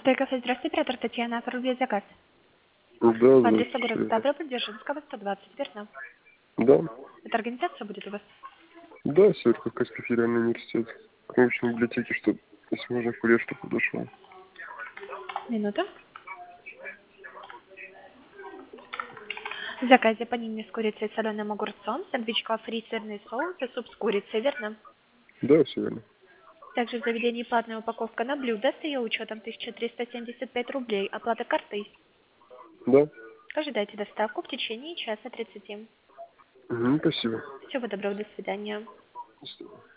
Кафе, здравствуйте, оператор Татьяна, оформляет заказ. Да, По адресу город здравствуйте. Ставрополь, Дзержинского, 120, верно? Да, Это организация будет у вас? да, Северо-Кавказский федеральный университет. К научной библиотеке, чтобы, если можно, курьер, что подошел. Минуту. В заказе панини с курицей и соленым огурцом, сэндвичка фри, сырный соус и суп с курицей, верно? Да, все верно. Также в заведении платная упаковка на блюдо с ее учетом 1375 рублей. Оплата картой. Да. Ожидайте доставку в течение часа 30. Угу, спасибо. Всего доброго, до свидания. До свидания.